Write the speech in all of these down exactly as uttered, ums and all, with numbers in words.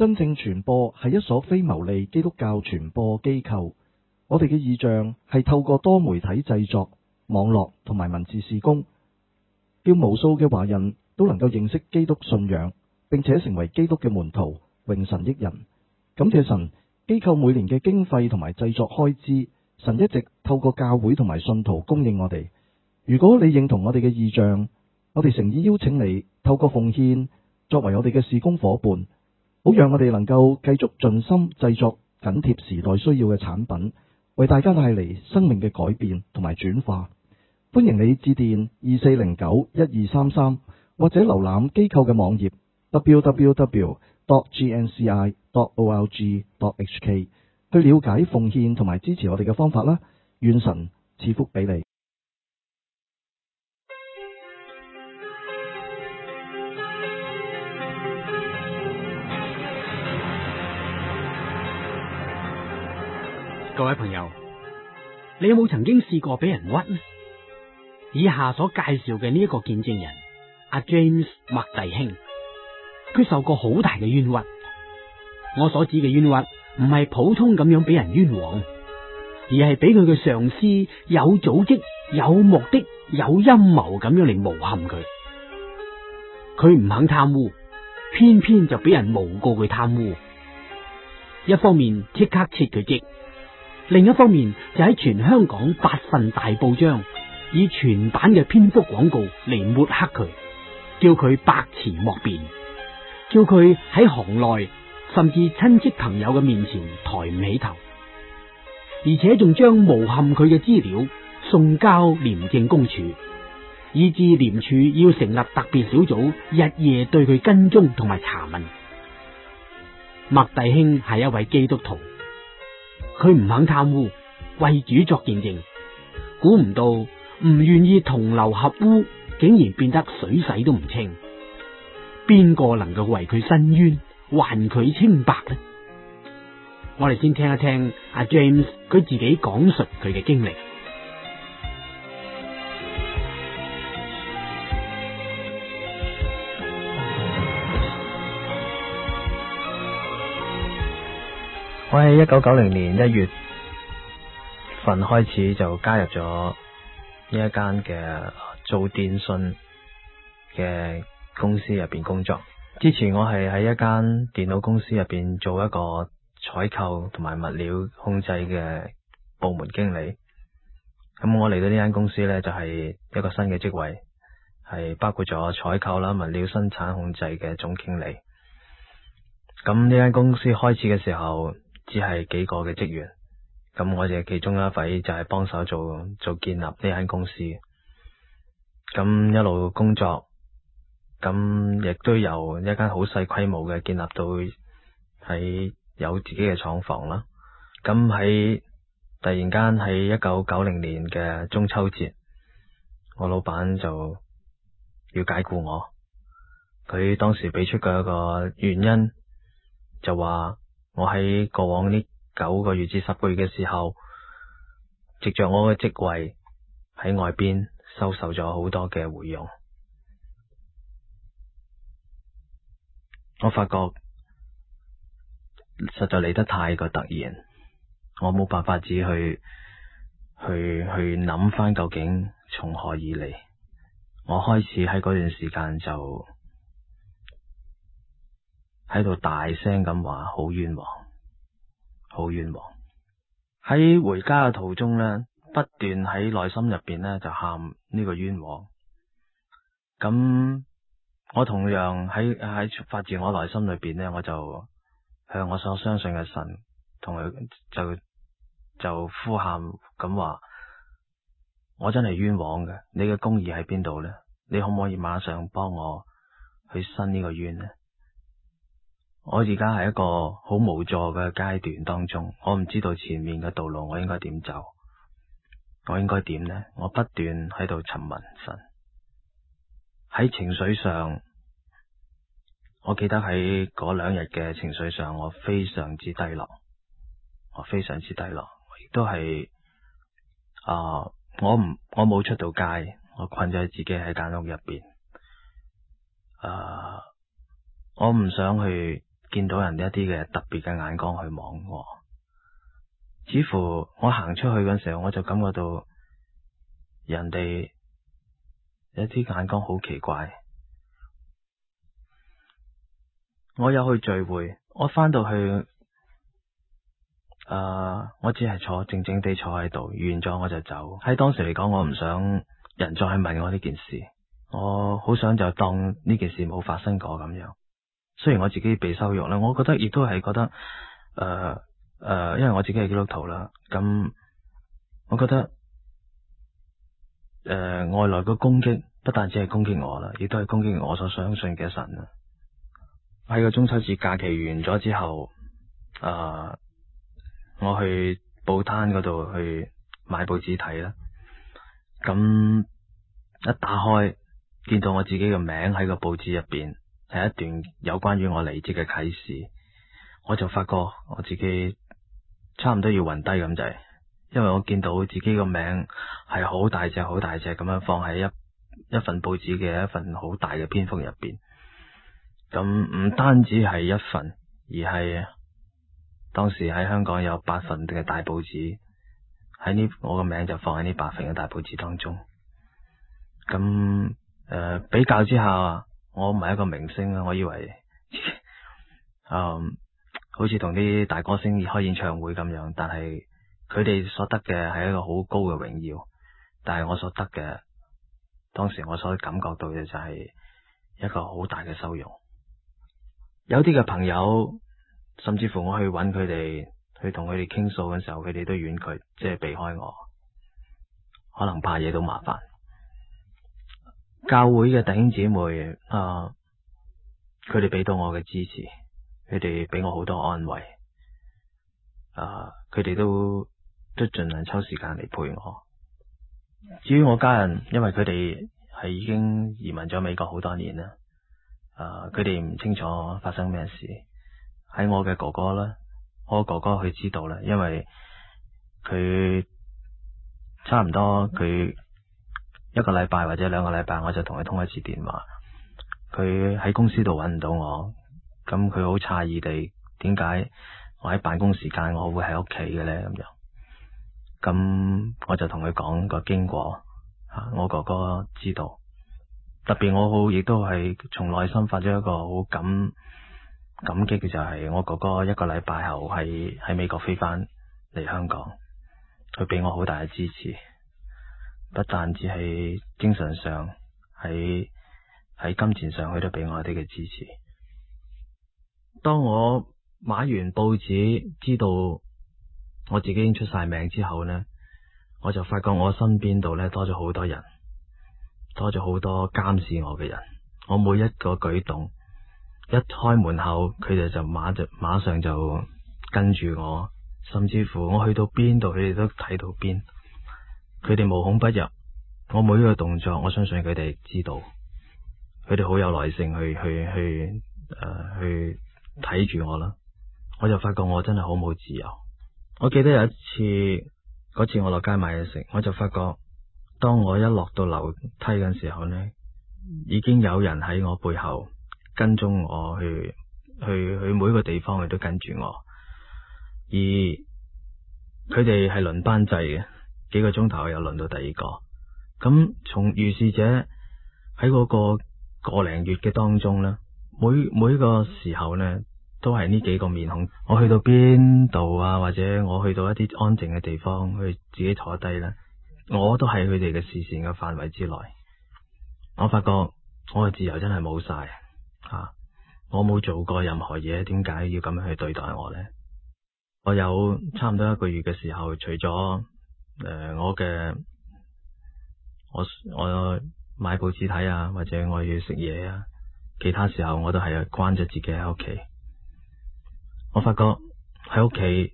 真正傳播係一所非牟利基督教傳播機構。我哋嘅異象係透過多媒體製作、網絡同埋文字事工，叫無數嘅華人都能夠認識基督信仰，並且成為基督嘅門徒，榮神益人。感謝神，機構每年嘅經費同埋製作開支，神一直透過教會同埋信徒供應我哋。如果你認同我哋嘅異象，我哋誠意邀請你透過奉獻作為我哋嘅事工夥伴，好讓我哋能夠繼續盡心製作緊貼時代需要嘅產品，為大家帶嚟生命嘅改變同埋轉化。歡迎你致電二四零九一二三三，或者瀏覽機構嘅網頁 double-u double-u double-u dot g n c i dot org dot h k 去了解奉獻同埋支持我哋嘅方法啦。願神賜福俾你。 各位朋友，你有冇曾經試過俾人屈呢？以下所介紹嘅呢一個見證人阿 James 麥弟兄，佢受過好大嘅冤屈。我所指嘅冤屈唔係普通咁樣俾人冤枉，而係俾佢嘅上司有組織、有目的、有陰謀咁樣嚟誣陷佢。佢唔肯貪污，偏偏就俾人誣告佢貪污。一方面即刻撤佢職，另一方面就喺全香港八份大報章以全版嘅篇幅廣告嚟抹黑佢，叫佢百詞莫辯，叫佢喺行內甚至親戚朋友嘅面前抬唔起頭，而且仲將誣陷佢嘅資料送交廉政公署，以致廉署要成立特別小組，日夜對佢跟蹤同埋查問。麥弟兄係一位基督徒，佢唔肯貪污，為主作見證，估唔到唔願意同流合污，竟然變得水洗都唔清。邊個能夠為佢申冤，還佢清白呢？我哋先聽一聽阿 James 佢自己講述佢嘅經歷。 我喺一九九零年一月份開始就加入咗呢一間嘅做電信嘅公司入邊工作。之前我係喺一間電腦公司入邊做一個採購同埋物料控制嘅部門經理。咁我嚟到呢間公司呢，就係一個新嘅職位，係包括咗採購啦、物料生產控制嘅總經理。咁呢間公司開始嘅時候，只係幾個嘅職員，咁我哋其中一位就係幫手做做建立呢間公司，咁一路工作，咁亦都由一間好細規模嘅建立到喺有自己嘅廠房啦。咁喺突然間喺一九九零年嘅中秋節，我老闆就要解僱我，佢當時俾出嘅一個原因就話，我喺過往呢九個月至十個月嘅時候，藉着我嘅職位喺外邊收受咗好多嘅回佣。我發覺實在嚟得太過突然，我冇辦法子去去去諗翻究竟從何而嚟。我開始喺嗰段時間就喺度大聲咁話好冤枉，好冤枉。喺回家嘅途中呢，不斷喺內心入邊呢就喊呢個冤枉。咁我同樣喺喺發自我內心裏邊呢，我就向我所相信嘅神同佢就就呼喊咁話，我真係冤枉嘅，你嘅公義喺邊度呢？你可唔可以馬上幫我去伸呢個冤呢？我而家係一個好無助嘅階段當中，我唔知道前面嘅道路我應該點走，我應該點呢？我不斷喺度尋問神。喺情緒上，我記得喺嗰兩日嘅情緒上，我非常之低落，我非常之低落，亦都係啊，我唔我冇出到街，我困咗喺自己喺間屋入邊，啊，我唔想去見到人一啲嘅特別嘅眼光去望我，似乎我行出去嗰時候，我就感覺到人哋一啲眼光好奇怪。我有去聚會，我翻到去，誒、呃，我只係坐靜靜地坐喺度，完咗我就走。喺當時嚟講，我唔想人再去問我呢件事，我好想就當呢件事冇發生過咁樣。雖然我自己被羞辱啦，我覺得亦都係覺得，誒、呃、誒、呃，因為我自己係基督徒啦，咁我覺得，誒、呃，外來嘅攻擊不但只係攻擊我啦，亦都係攻擊我所相信嘅神啦。喺個中秋節假期完咗之後，誒、呃，我去報攤嗰度去買報紙睇啦。咁一打開，見到我自己嘅名喺個報紙入邊，係一段有關於我離職嘅啟示，我就發覺我自己差唔多要暈低咁滯，因為我見到自己個名係好大隻、好大隻咁樣放喺一一份報紙嘅一份好大嘅篇幅入邊。咁唔單止係一份，而係當時喺香港有八份嘅大報紙，喺呢我個名就放喺呢八份嘅大報紙當中。咁誒、呃、比較之下，我唔係一個明星啊，我以為嗯好似同啲大歌星開演唱會咁樣，但係佢哋所得嘅係一個好高嘅榮耀，但係我所得嘅，當時我所感覺到嘅就係一個好大嘅羞辱。有啲嘅朋友，甚至乎我去揾佢哋，去同佢哋傾訴嘅時候，佢哋都婉拒，即係避開我，可能怕惹到麻煩。教會嘅弟兄姊妹啊，佢哋俾到我嘅支持，佢哋俾我好多安慰，啊，佢哋都都盡量抽時間嚟陪我。至於我家人，因為佢哋係已經移民咗美國好多年啦。誒，佢哋唔清楚發生咩事。喺我嘅哥哥啦，我哥哥佢知道啦，因為佢差唔多佢一個禮拜或者兩個禮拜，我就同佢通一次電話。佢喺公司度揾唔到我，咁佢好詫異地，點解我喺辦公時間我會喺屋企嘅咧？咁樣，咁我就同佢講個經過，啊，我哥哥知道。特別我好，亦都係從內心發咗一個好感感激嘅，就係我哥哥一個禮拜後喺喺美國飛翻嚟香港，佢俾我好大嘅支持，不但只係精神上，喺喺金錢上，佢都俾我一啲嘅支持。當我買完報紙，知道我自己已經出晒名之後呢，我就發覺我身邊度呢多咗好多人。多咗好多監視我嘅人，我每一個舉動，一開門口，佢哋就馬就馬上就跟住我，甚至乎我去到邊度，佢哋都睇到邊，佢哋無孔不入。我每一個動作，我相信佢哋知道，佢哋好有耐性去去去誒、呃、去睇住我啦。我就發覺我真係好冇自由。我記得有一次，嗰次我落街買嘢食，我就發覺。當我一落到樓梯嘅時候呢，已經有人喺我背後跟蹤我去，去去每一個地方，佢都跟住我。而佢哋係輪班制嘅，幾個鐘頭又輪到第二個。咁從如是者喺嗰個個零月嘅當中呢，每每一個時候呢，都係呢幾個面孔。我去到邊度啊，或者我去到一啲安靜嘅地方，去自己坐低啦。我都喺佢哋嘅視線嘅範圍之內，我發覺我嘅自由真係冇晒啊！我冇做過任何嘢，點解要咁樣去對待我呢？我有差唔多一個月嘅時候，除咗誒、呃、我嘅我我買報紙睇啊，或者我要食嘢啊，其他時候我都係關咗自己喺屋企。我發覺喺屋企誒。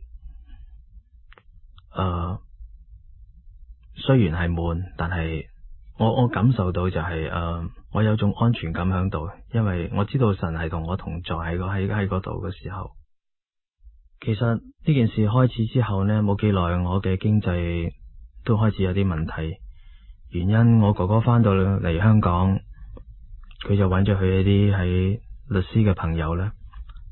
呃雖然係悶，但係我我感受到就係、是、誒、呃，我有種安全感喺度，因為我知道神係同我同在喺個喺喺嗰度嘅時候。其實呢件事開始之後呢，冇幾耐，我嘅經濟都開始有啲問題。原因我哥哥翻到嚟香港，佢就揾咗佢一啲喺律師嘅朋友呢，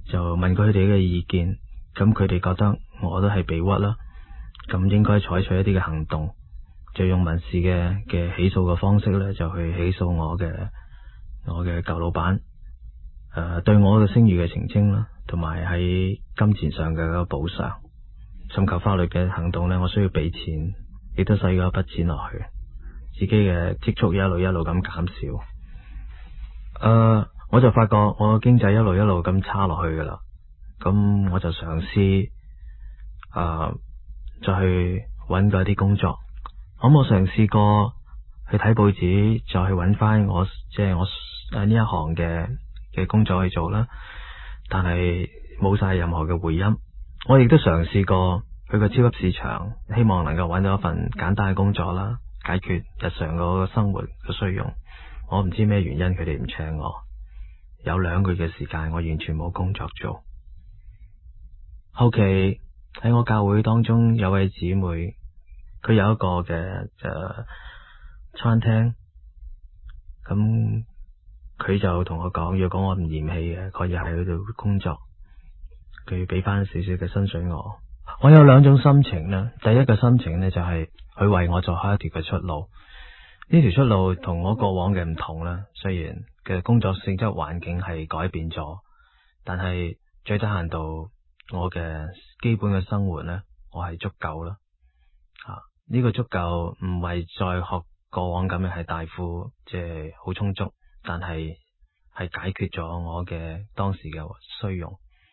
就問過佢哋嘅意見，咁佢哋覺得我都係被屈啦，咁應該採取一啲嘅行動，就用民事嘅嘅起訴嘅方式咧，就去起訴我嘅我嘅舊老闆，誒、呃、對我嘅聲譽嘅澄清啦，同埋喺金錢上嘅個補償，尋求法律嘅行動咧，我需要俾錢，亦都使咗一筆錢落去，自己嘅積蓄一路一路咁減少，誒、呃。我就發覺我經濟一路一路咁差落去噶啦，咁我就嘗試誒再去揾嗰啲工作。咁我嘗試過去睇報紙，再去揾翻我即係我誒呢一行嘅嘅工作去做啦，但係冇晒任何嘅回音。我亦都嘗試過去個超級市場，希望能夠揾到一份簡單嘅工作啦，解決日常嗰個生活嘅需用。我唔知咩原因佢哋唔請我。有兩個月嘅時間，我完全冇工作做。後期喺我教會當中有位姊妹，佢有一個嘅誒、呃、餐廳，咁佢就同我講，若果我唔嫌棄嘅，可以喺嗰度工作，佢俾翻少少嘅薪水我。我有兩種心情啦，第一個心情呢，就係佢為我做開一條嘅出路。呢條出路同我過往嘅唔同啦，雖然嘅工作性質環境係改變咗，但係最低限度我嘅基本嘅生活呢，我係足夠啦。啊，呢個足夠唔係再學過往咁樣係大富，即係好充足，但係係解決咗我嘅當時嘅需用。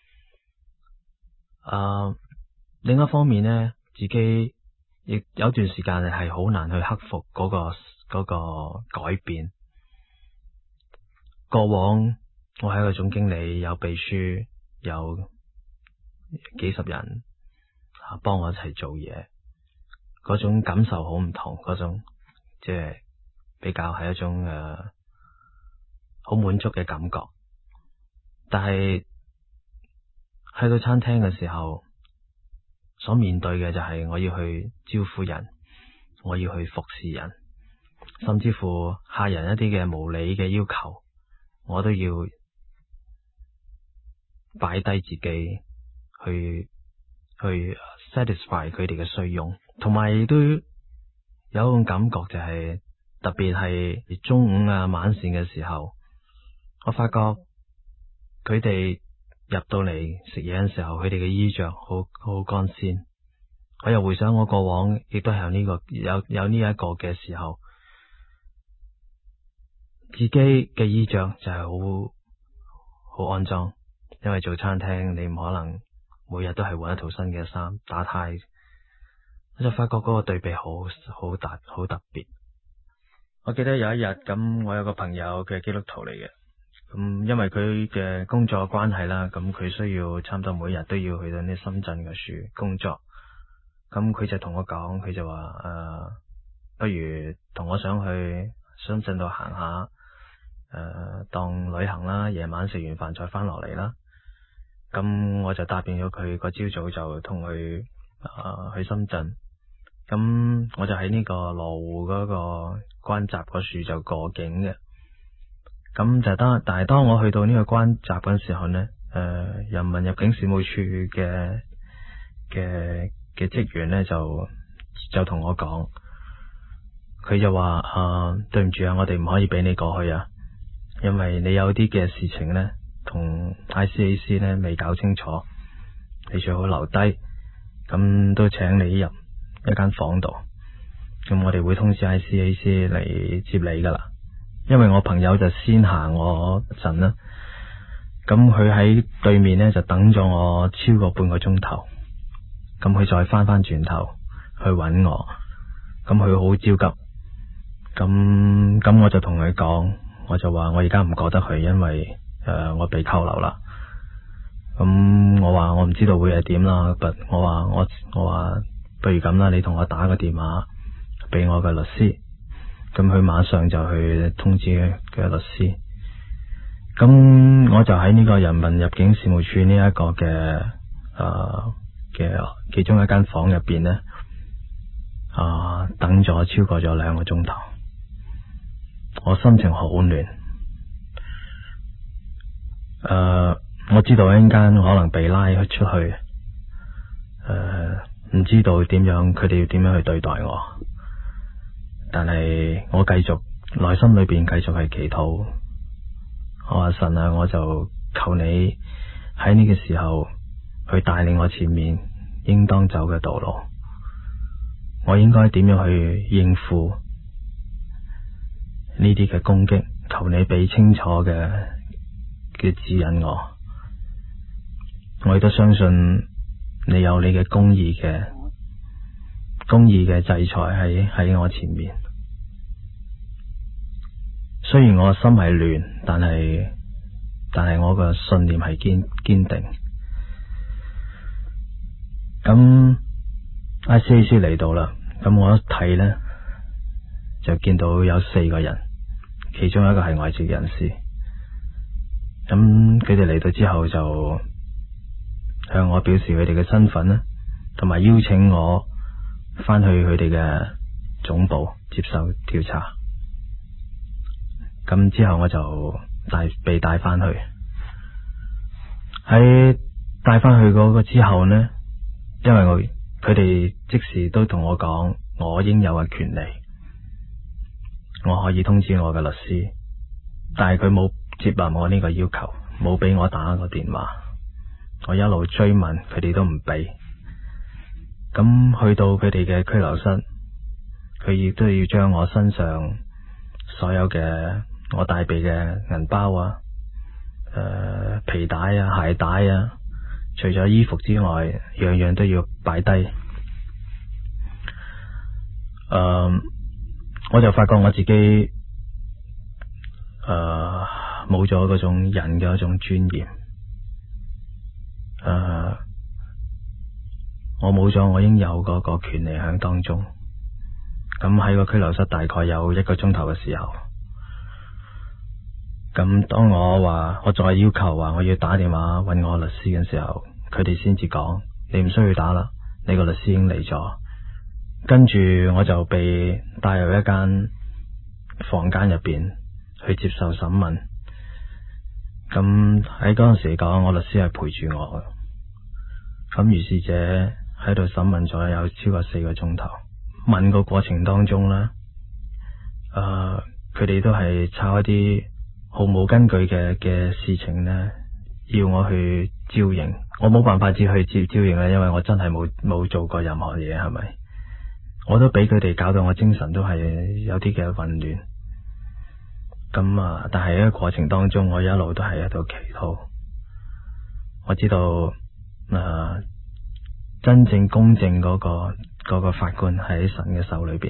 啊，另一方面呢，自己亦有段時間係好難去克服嗰個。嗰個改變，過往我係一個總經理，有秘書，有幾十人啊幫我一齊做嘢，嗰種感受好唔同，嗰種即係比較係一種誒好滿足嘅感覺。但係去到餐廳嘅時候，所面對嘅就係我要去招呼人，我要去服侍人。甚至乎客人一啲嘅無理嘅要求，我都要擺低自己去去 satisfy 佢哋嘅需用，同埋亦都有一種感覺就係、是、特別係中午啊晚膳嘅時候，我發覺佢哋入到嚟食嘢嘅時候，佢哋嘅衣着好好乾鮮。我又回想我過往亦都係有呢個有有呢一個嘅時候。自己嘅衣着就係好好骯髒，因為做餐廳你唔可能每日都係換一套新嘅衫打呔，我就發覺嗰個對比好好大好特別。我記得有一日咁，我有個朋友佢係基督徒嚟嘅，咁因為佢嘅工作關係啦，咁佢需要差唔多每日都要去到呢深圳嘅處工作，咁佢就同我講，佢就話誒、呃，不如同我上去深圳度行下。誒、呃，當旅行啦，夜晚食完飯再翻落嚟啦。咁我就答應咗佢，個朝早就同佢誒去深圳。咁我就喺呢個羅湖嗰個關閘嗰處就過境嘅。咁就當，但係當我去到呢個關閘嗰時候呢，誒、呃，人民入境事務處嘅嘅嘅職員呢，就就同我講，佢就話誒、呃，對唔住啊，我哋唔可以俾你過去啊。因為你有啲嘅事情呢，同 I C A C 呢未搞清楚，你最好留低，咁都請你入一間房度，咁我哋會通知 I C A C 嚟接你噶啦。因為我朋友就先行我一陣啦，咁佢喺對面呢就等咗我超過半個鐘頭，咁佢再翻翻轉頭去揾我，咁佢好焦急，咁咁我就同佢講。我就話我而家唔過得去，因為誒、呃、我被扣留啦。咁我話我唔知道會係點啦，不我話我我話不如咁啦，你同我打個電話俾我嘅律師，咁佢馬上就去通知嘅律師。咁我就喺呢個人民入境事務處呢一個嘅誒嘅其中一間房入邊呢，啊、呃、等咗超過咗兩個鐘頭。我心情好亂，誒、呃， 我知道一陣間可能被拉出去，誒、呃，唔知道點樣，佢哋要點樣去對待我。但係我繼續內心裏邊繼續係祈禱，我話神啊，我就求你喺呢個時候去帶領我前面應當走嘅道路，我應該點樣去應付呢啲嘅攻擊？求你俾清楚嘅嘅指引我。我亦都相信你有你嘅公義嘅公義嘅制裁喺喺我前面。雖然我心係亂，但係但係我個信念係堅堅定。咁 I C A C 嚟到啦，咁我一睇呢，就見到有四個人，其中一個係外籍人士。咁佢哋嚟到之後就向我表示佢哋嘅身份啦，同埋邀請我翻去佢哋嘅總部接受調查。咁之後我就帶被帶翻去，喺帶翻去嗰個之後呢，因為我佢哋即時都同我講我應有嘅權利，我可以通知我嘅律師，但係佢冇接納我呢個要求，冇俾我打個電話。我一路追問，佢哋都唔俾。咁去到佢哋嘅拘留室，佢亦都要將我身上所有嘅我帶備嘅銀包啊、誒、呃、皮帶啊、鞋帶啊，除咗衣服之外，樣樣都要擺低。誒、呃，我就發覺我自己誒冇咗嗰種人嘅一種尊嚴。誒、uh，我冇咗我應有嗰個權利喺當中。咁喺個拘留室大概有一個鐘頭嘅時候，咁當我話我再要求話我要打電話搵我律師嘅時候，佢哋先至講你唔需要打啦，你個律師已經嚟咗。跟住我就被帶入一間房間入邊去接受審問。咁喺嗰陣時嚟講，我律師係陪住我嘅。咁如是者喺度審問咗有超過四個鐘頭，問個過程當中咧，誒、呃，佢哋都係抄一啲毫無根據嘅嘅事情咧，要我去招認。我冇辦法只去招招認啦，因為我真係冇冇做過任何嘢，係咪？我都俾佢哋搞到我精神都係有啲嘅混亂。咁啊，但係喺個過程當中，我一路都係喺度祈禱。我知道誒、呃，真正公正嗰、嗰個、嗰個法官喺神嘅手裏邊。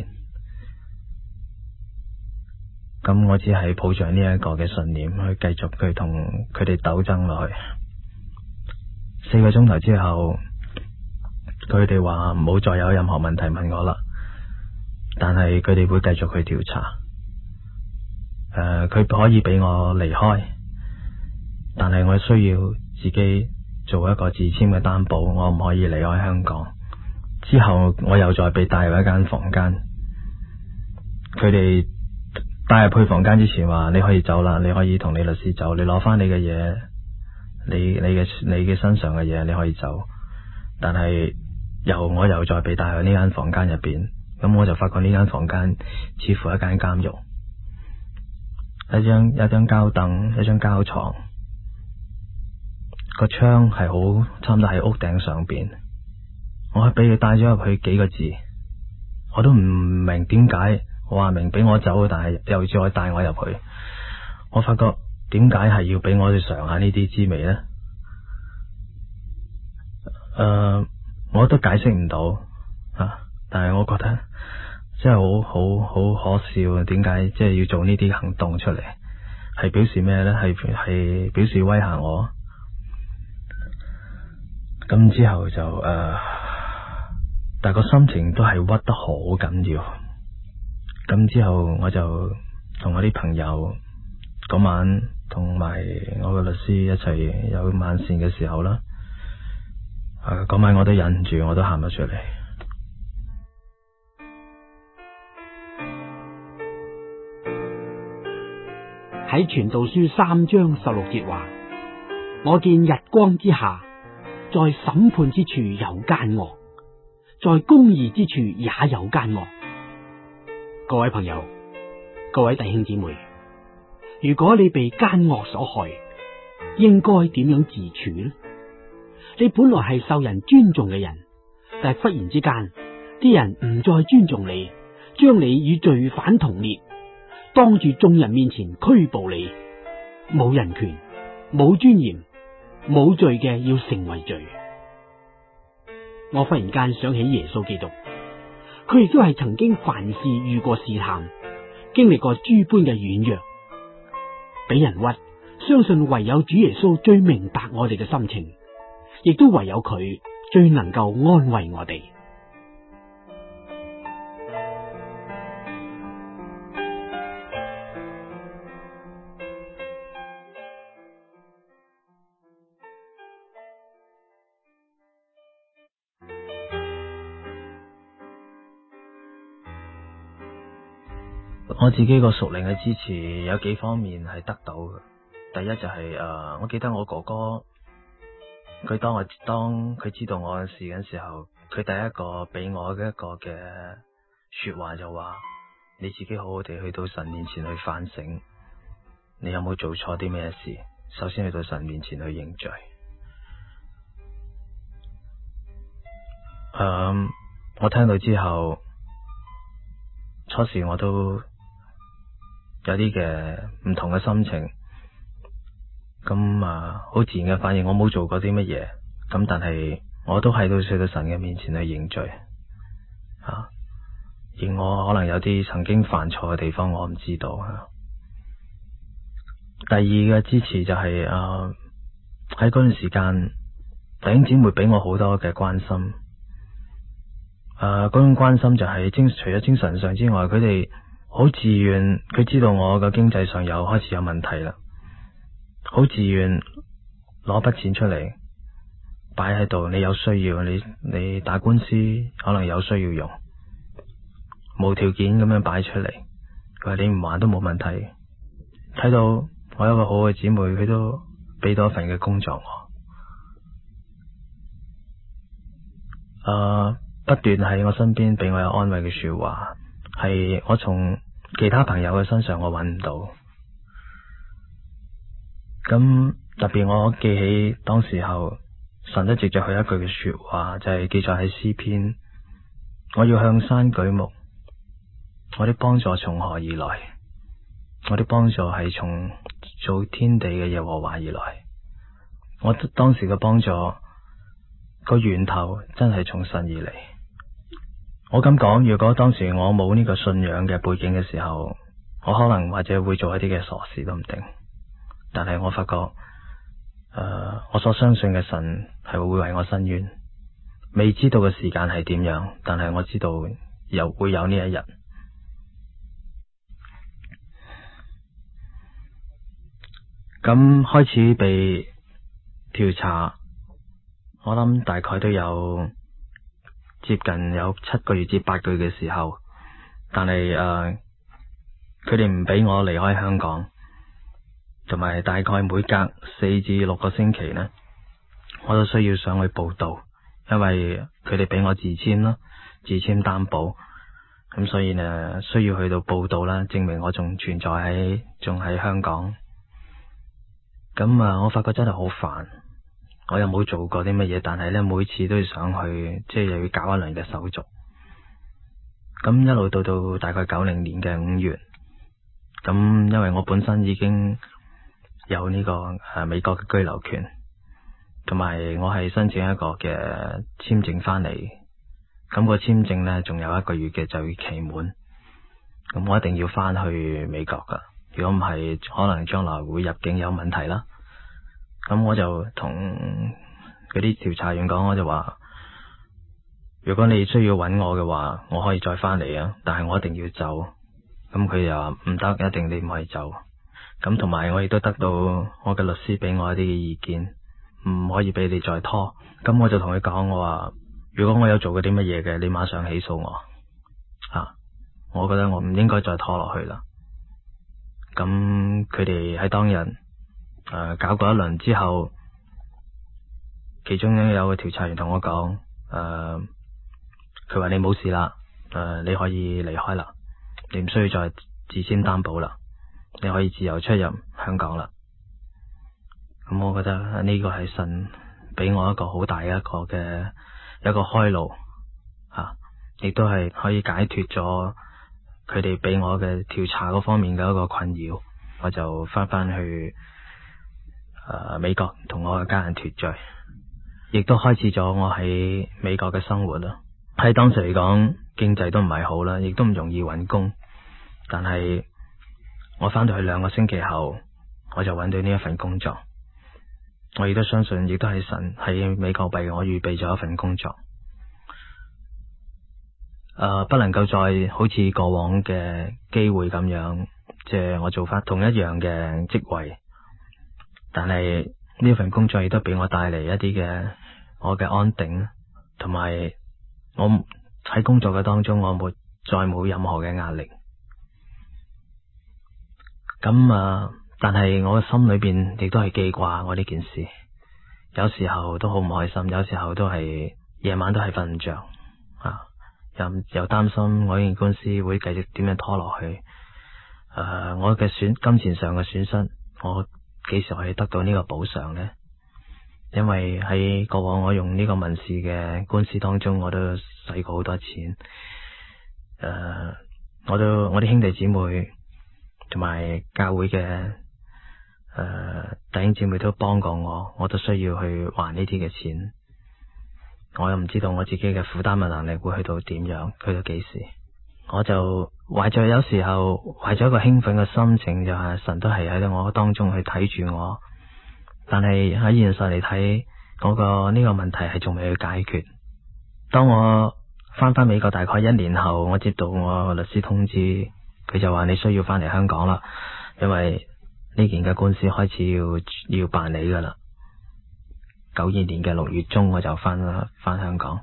咁我只係抱着呢一個嘅信念去繼續去同佢哋鬥爭落去。四個鐘頭之後，佢哋話唔好再有任何問題問我啦，但係佢哋會繼續去調查。誒、呃，佢可以俾我離開，但係我需要自己做一個自簽嘅擔保，我唔可以離開香港。之後我又再被帶入一間房間，佢哋帶入去房間之前話你可以走啦，你可以同你律師走，你攞翻你嘅嘢，你你嘅你嘅身上嘅嘢你可以走。但係又我又再被帶去呢間房間入邊，咁我就發覺呢間房間似乎一間監獄。一張一張膠凳，一張膠床，個窗係好差唔多喺屋頂上邊。我係俾佢帶咗入去幾個字，我都唔明點解。我話明俾我走，但係又再帶我入去。我發覺點解係要俾我去嘗下呢啲滋味呢？誒、呃，我都解釋唔到啊！但係我覺得真係好好好可笑，點解即係要做呢啲行動出嚟？係表示咩呢？係係表示威嚇我。咁之後就誒、呃，但係個心情都係屈得好緊要。咁之後我就同我啲朋友嗰晚同埋我個律師一齊有晚膳嘅時候啦。誒、呃，嗰晚我都忍唔住，我都喊咗出嚟。 喺傳道書三章十六節話： 我見日光之下，在審判之處有奸惡，在公義之處也有奸惡。各位朋友，各位弟兄姊妹，如果你被奸惡所害，應該點樣自處呢？你本來係受人尊重嘅人，但係忽然之間，啲人唔再尊重你，將你與罪犯同列，當住眾人面前拘捕你，冇人權，冇尊嚴，冇罪嘅要成為罪。我忽然間想起耶穌基督，佢亦都係曾經凡事遇過試探，經歷過諸般嘅軟弱，俾人屈，相信唯有主耶穌最明白我哋嘅心情，亦都唯有佢最能夠安慰我哋。 我自己個屬靈嘅支持有幾方面係得到嘅。第一就係、是、誒、呃，我記得我哥哥，佢當我當佢知道我嘅事嘅時候，佢第一個俾我嘅一個嘅說話就話：你自己好好地去到神面前去反省，你有冇做錯啲咩事？首先去到神面前去認罪。誒、呃，我聽到之後，初時我都有啲嘅唔同嘅心情，咁啊好自然嘅反應，我冇做過啲乜嘢，咁但係我都喺度去到神嘅面前去認罪啊，而我可能有啲曾經犯錯嘅地方，我唔知道啊。第二嘅支持就係、是、啊喺嗰段時間，弟兄姊妹俾我好多嘅關心，啊嗰種關心就係精除咗精神上之外，佢哋好自願，佢知道我嘅經濟上有開始有問題啦，好自願攞筆錢出嚟擺喺度，你有需要，你你打官司可能有需要用，無條件咁樣擺出嚟，佢話你唔還都冇問題。睇到我有一個好嘅姊妹，佢都俾多一份嘅工作我，誒不斷喺我身邊俾我有安慰嘅說話，係我從其他朋友嘅身上我揾唔到。咁特別我記起當時候神都藉着佢一句嘅說話，就係、是、記載喺詩篇：我要向山舉目，我的幫助從何而來？我的幫助係從造天地嘅耶和華而來。我當時嘅幫助個源頭真係從神而嚟。我咁講，如果當時我冇呢個信仰嘅背景嘅時候，我可能或者會做一啲嘅傻事都唔定。但係我發覺，誒、呃，我所相信嘅神係會為我伸冤。未知道嘅時間係點樣，但係我知道有會有呢一日。咁開始被調查，我諗大概都有接近有七個月至八個月嘅時候，但係誒，佢哋唔俾我離開香港，同埋大概每隔四至六個星期呢，我都需要上去報到，因為佢哋俾我自簽啦，自簽擔保，咁所以呢需要去到報到啦，證明我仲存在喺仲喺香港。咁啊，我發覺真係好煩，我又冇做過啲乜嘢，但係咧每次都要上去，即係又要搞一輪嘅手續。咁一路到到大概九零年嘅五月，咁因為我本身已經有呢個誒美國嘅居留權，同埋我係申請一個嘅簽證翻嚟，咁個簽證咧仲有一個月嘅就要期滿，咁我一定要翻去美國噶。如果唔係，可能將來會入境有問題啦。咁我就同嗰啲調查員講，我就話：如果你需要揾我嘅話，我可以再翻嚟啊，但係我一定要走。咁佢又話唔得，一定你唔可以走。咁同埋我亦都得到我嘅律師俾我一啲嘅意見，唔可以俾你再拖。咁我就同佢講，我話如果我有做過啲乜嘢嘅，你馬上起訴我。啊，我覺得我唔應該再拖落去啦。咁佢哋喺當日誒、呃、搞過一輪之後， 其中咧有個調查員同我講，誒、呃，佢話你冇事啦，誒、呃，你可以離開啦，你唔需要再自簽擔保啦，你可以自由出入香港啦。咁我覺得呢個係神俾我一個好大一個嘅一個開路啊，亦都係可以解脫咗佢哋俾我嘅調查嗰方面嘅一個困擾。我就翻返去誒、呃、美國同我嘅家人團聚，亦都開始咗我喺美國嘅生活啦。喺當時嚟講，經濟都唔係好啦，亦都唔容易揾工。但係我翻到去兩個星期後，我就揾到呢一份工作。我亦都相信，亦都係神喺美國為我預備咗一份工作。誒、呃，不能夠再好似過往嘅機會咁樣，即係我做翻同一樣嘅職位。但係呢份工作亦都俾我帶嚟一啲嘅我嘅安定，同埋我喺工作嘅當中，我冇再冇任何嘅壓力。咁啊，但係我嘅心裏邊亦都係記掛我呢件事，有時候都好唔開心，有時候都係夜晚都係瞓唔着啊，又又擔心我呢件官司會繼續點樣拖落去。誒、呃，我嘅損金錢上嘅損失，我幾時可以得到呢個補償呢？因為喺過往我用呢個民事嘅官司當中，我都使過好多錢。誒、呃，我都我啲兄弟姊妹同埋教會嘅誒、呃、弟兄姊妹都幫過我，我都需要去還呢啲嘅錢。我又唔知道我自己嘅負擔嘅能力會去到點樣，去到幾時，我就懷着有時候懷着一個興奮嘅心情，就係神都係喺我當中去睇住我。但係喺現實嚟睇，嗰個呢個問題係仲未去解決。當我翻返美國大概一年後，我接到我律師通知，佢就話你需要翻嚟香港啦，因為呢件嘅官司開始要要辦理噶啦。九二年嘅六月中我就翻翻香港。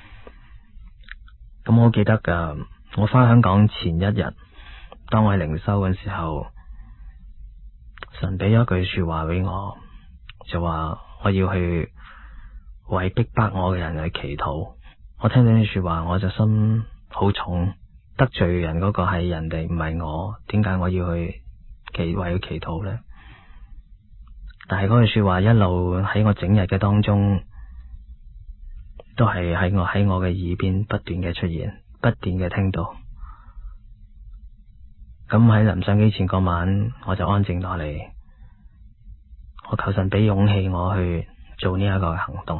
咁我記得噶，我翻香港前一日，當我喺靈修嘅時候，神俾咗一句說話俾我，就話我要去為逼迫我嘅人去祈禱。我聽到呢句說話，我就心好重，得罪人嗰個係人哋，唔係我，點解我要去祈為佢祈禱呢？但係嗰句說話一路喺我整日嘅當中，都係喺我喺我嘅耳邊不斷嘅出現，不斷嘅聽到。咁喺臨上機前嗰晚，我就安靜落嚟，我求神俾勇氣我去做呢一個行動。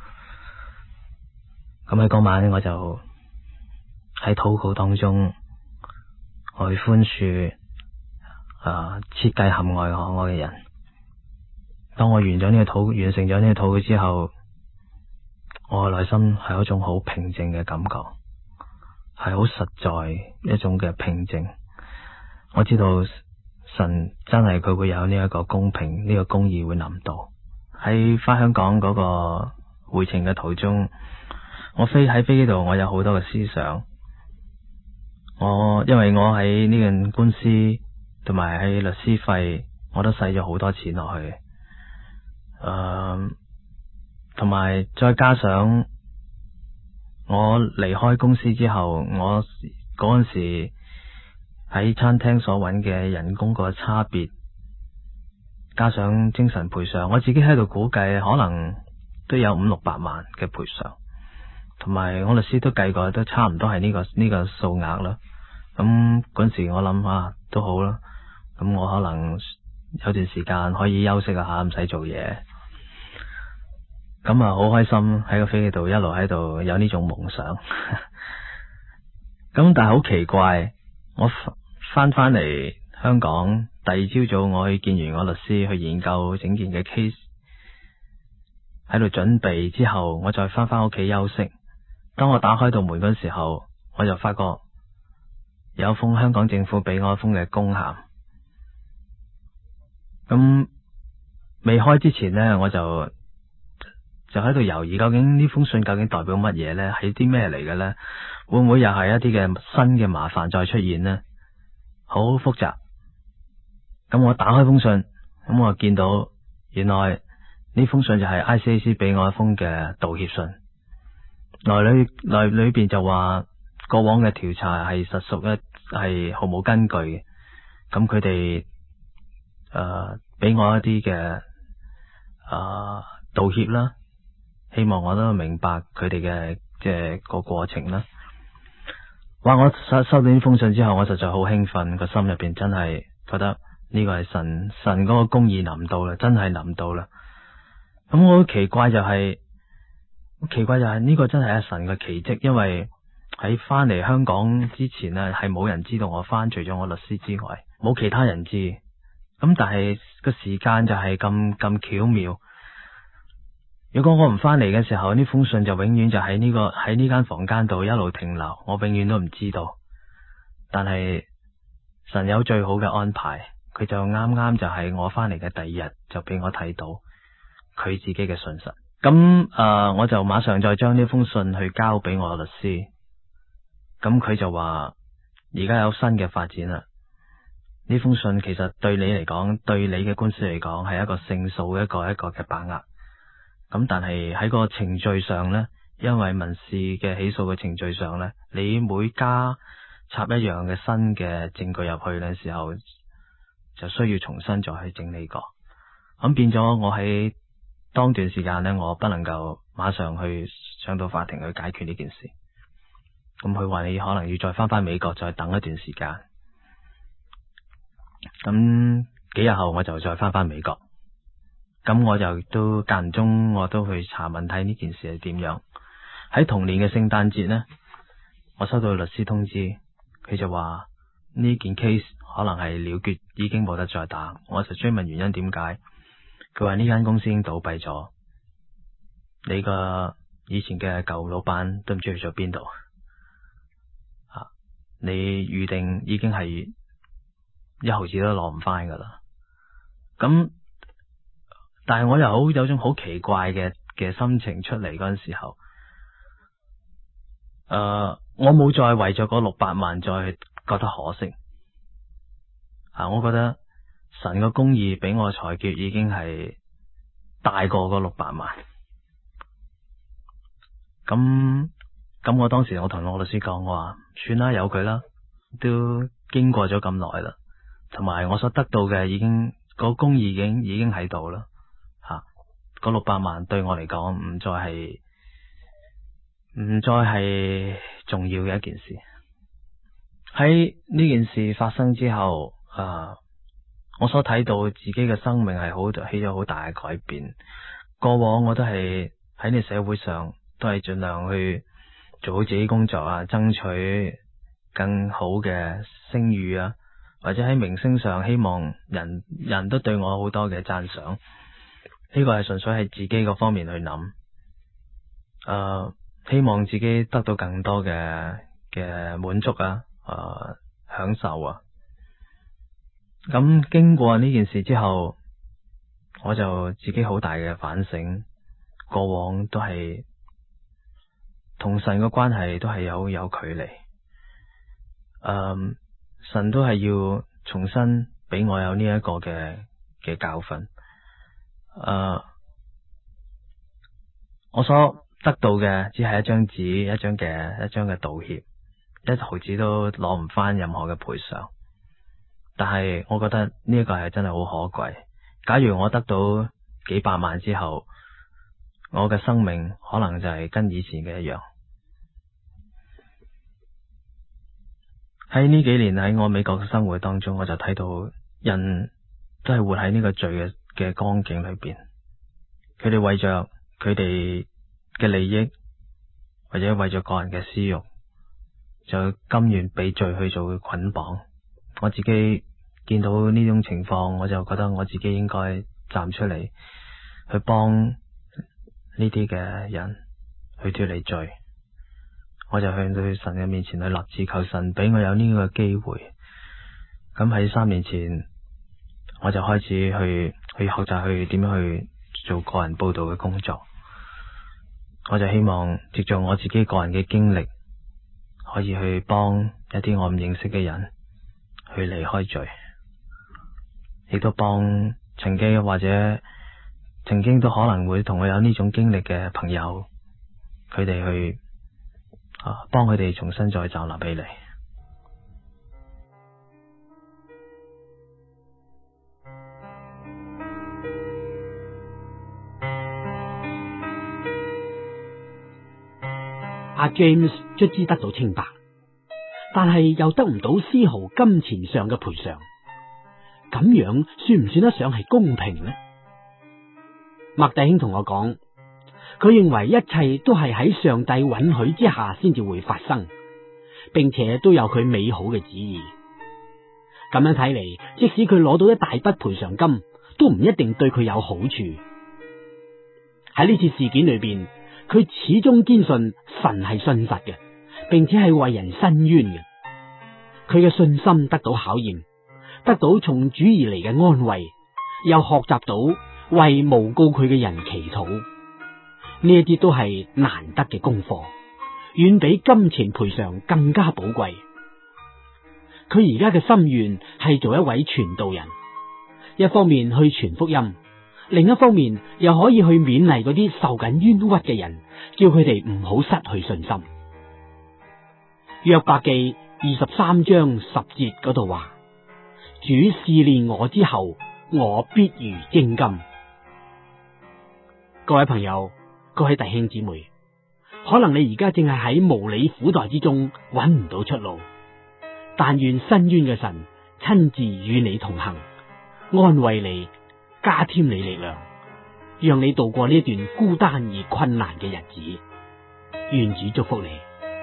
咁喺嗰晚，我就喺禱告當中，我去寬恕啊設計陷害我我嘅人。當我完咗呢個禱，完成咗呢個禱告之後，我嘅內心係一種好平靜嘅感覺，係好實在一種嘅平靜。我知道神真係佢會有呢一個公平，呢個公義會臨到。喺返香港嗰個回程嘅途中，我飛喺飛機度，我有好多嘅思想。我因為我喺呢件官司同埋喺律師費，我都使咗好多錢落去。誒、呃，同埋再加上我離開公司之後，我嗰陣時喺餐廳所揾嘅人工個差別，加上精神賠償，我自己喺度估計可能都有五六百萬嘅賠償，同埋我律師都計過，都差唔多係呢個呢個數額啦。咁嗰陣時我諗啊，都好啦，咁我可能有段時間可以休息一下，唔使做嘢。咁啊，好開心喺個飛機度一路喺度有呢種夢想。咁但係好奇怪，我翻翻嚟香港，第二朝早我去見完我律師去研究整件嘅 case， 喺度準備之後，我再翻翻屋企休息。當我打開道門嗰時候，我就發覺有封香港政府俾我一封嘅公函。咁未開之前呢，我就就喺度猶豫，究竟呢封信究竟代表乜嘢呢？係啲咩嚟嘅呢？會唔會又係一啲嘅新嘅麻煩再出現呢？好複雜。咁我打開封信，咁我見到原來呢封信就係 I C A C 俾我一封嘅道歉信，內裏內裏邊就話過往嘅調查係實屬一係毫無根據嘅，咁佢哋誒俾我一啲嘅誒道歉啦，希望我都明白佢哋嘅即係個過程啦。哇！我收收到呢封信之後，我實在好興奮，個心入邊真係覺得呢個係神神嗰個公義臨到啦，真係臨到啦。咁我好奇怪就係、是，奇怪就係呢個真係阿神嘅奇蹟，因為喺翻嚟香港之前呢，係冇人知道我翻，除咗我律師之外，冇其他人知。咁但係個時間就係咁咁巧妙。如果我唔翻嚟嘅時候，呢封信就永遠就喺呢、這個喺呢間房間度一路停留，我永遠都唔知道。但係神有最好嘅安排，佢就啱啱就係我翻嚟嘅第二日就俾我睇到佢自己嘅信實。咁誒、呃，我就馬上再將呢封信去交俾我律師。咁佢就話而家有新嘅發展啦。呢封信其實對你嚟講，對你嘅官司嚟講係一個勝訴一個一個嘅把握。咁但係喺個程序上呢，因為民事嘅起訴嘅程序上呢，你每加插一樣嘅新嘅證據入去嘅時候，就需要重新再去整理過。咁變咗我喺當段時間呢，我不能夠馬上去上到法庭去解決呢件事。咁佢話你可能要再翻返美國再等一段時間。咁幾日後我就再翻返美國。咁我就都間唔中我都去查問睇呢件事係點樣。喺同年嘅聖誕節呢，我收到律師通知，佢就話呢件 case 可能係了結，已經冇得再打。我就追問原因點解，佢話呢間公司已經倒閉咗，你個以前嘅舊老闆都唔知去咗邊度啊！你預定已經係一毫子都攞唔翻噶啦。咁但係我又好有種好奇怪嘅嘅心情出嚟嗰陣時候，誒、呃，我冇再為咗嗰六百萬再覺得可惜啊！我覺得神嘅公義俾我裁決已經係大過嗰六百萬。咁咁，我當時我同我律師講，我話算啦，由佢啦，都經過咗咁耐啦，同埋我所得到嘅已經嗰、那個、公義已經已經喺度啦。吓，嗰六百萬對我嚟講唔再係唔再係重要嘅一件事。喺呢件事發生之後，啊，我所睇到自己嘅生命係好起咗好大嘅改變。過往我都係喺呢社會上都係盡量去做好自己工作啊，爭取更好嘅聲譽啊，或者喺名聲上希望人人都對我好多嘅讚賞。呢個係純粹係自己嗰方面去諗，誒、呃，希望自己得到更多嘅嘅滿足啊，誒、呃，享受啊。咁經過呢件事之後，我就自己好大嘅反省，過往都係同神嘅關係都係有有距離，誒、呃，神都係要重新俾我有呢一個嘅嘅教訓。誒，uh, 我所得到嘅只係一張紙，一張嘅一張嘅道歉，一毫子都攞唔翻任何嘅賠償。但係我覺得呢一個係真係好可貴。假如我得到幾百萬之後，我嘅生命可能就係跟以前嘅一樣。喺呢幾年喺我美國嘅生活當中，我就睇到人都係活喺呢個罪嘅嘅光景裏邊，佢哋為着佢哋嘅利益，或者為着個人嘅私欲，就甘願俾罪去做捆綁。我自己見到呢種情況，我就覺得我自己應該站出嚟去幫呢啲嘅人去脫離罪。我就向到神嘅面前去立志，求神俾我有呢個機會。咁喺三年前，我就開始去去學習去點樣去做個人報道嘅工作。我就希望藉着我自己個人嘅經歷，可以去幫一啲我唔認識嘅人去離開罪，亦都幫曾經或者曾經都可能會同佢有呢種經歷嘅朋友，佢哋去啊幫佢哋重新再站立起嚟。 阿 James 卒之得到清白，但係又得唔到絲毫金錢上嘅賠償，咁樣算唔算得上係公平呢？麥弟兄同我講，佢認為一切都係喺上帝允許之下先至會發生，並且都有佢美好嘅旨意。咁樣睇嚟，即使佢攞到一大筆賠償金，都唔一定對佢有好處。喺呢次事件裏邊，佢始終堅信神係信實嘅，並且係為人伸冤嘅。佢嘅信心得到考驗，得到從主而嚟嘅安慰，又學習到為誣告佢嘅人祈禱。呢一啲都係難得嘅功課，遠比金錢賠償更加寶貴。佢而家嘅心願係做一位傳道人，一方面去傳福音，另一方面又可以去勉勵嗰啲受緊冤屈嘅人，叫佢哋唔好失去信心。約伯記二十三章十節嗰度話：主試煉我之後，我必如精金。各位朋友，各位弟兄姊妹，可能你而家正係喺無理苦待之中揾唔到出路，但願伸冤嘅神親自與你同行，安慰你，加添你力量，讓你度過呢段孤單而困難嘅日子。願主祝福你。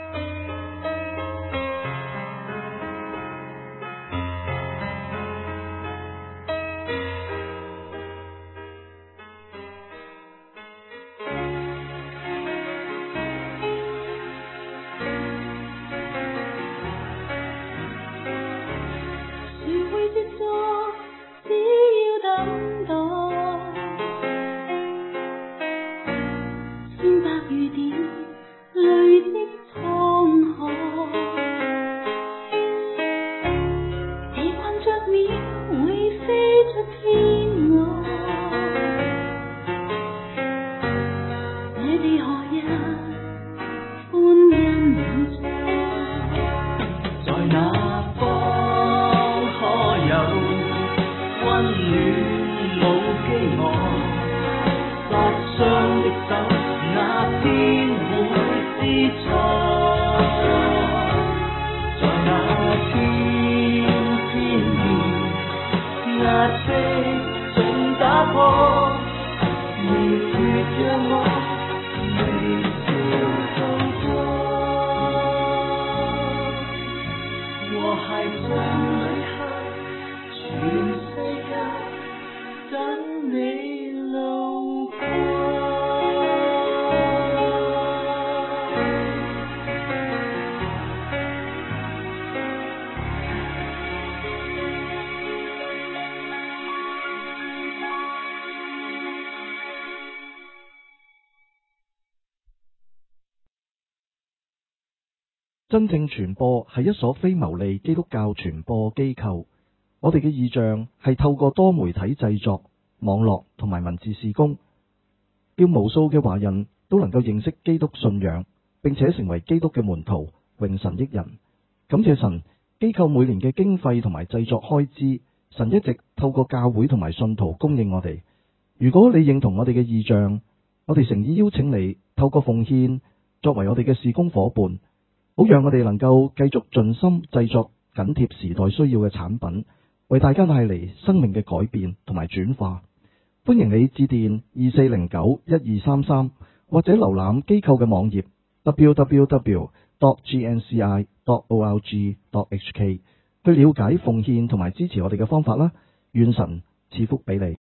真正傳播係一所非牟利基督教傳播機構。我哋嘅異象係透過多媒體製作、網絡同埋文字事工，叫無數嘅華人都能夠認識基督信仰，並且成為基督嘅門徒，榮神益人。感謝神，機構每年嘅經費同埋製作開支，神一直透過教會同埋信徒供應我哋。如果你認同我哋嘅異象，我哋誠意邀請你透過奉獻作為我哋嘅事工夥伴，好讓我哋能夠繼續盡心製作緊貼時代需要嘅產品，為大家帶嚟生命嘅改變同埋轉化。歡迎你致電二四零九一二三三，或者瀏覽機構嘅網頁 double-u double-u double-u dot g n c i dot org dot h k 去了解奉獻同埋支持我哋嘅方法啦。願神賜福俾你。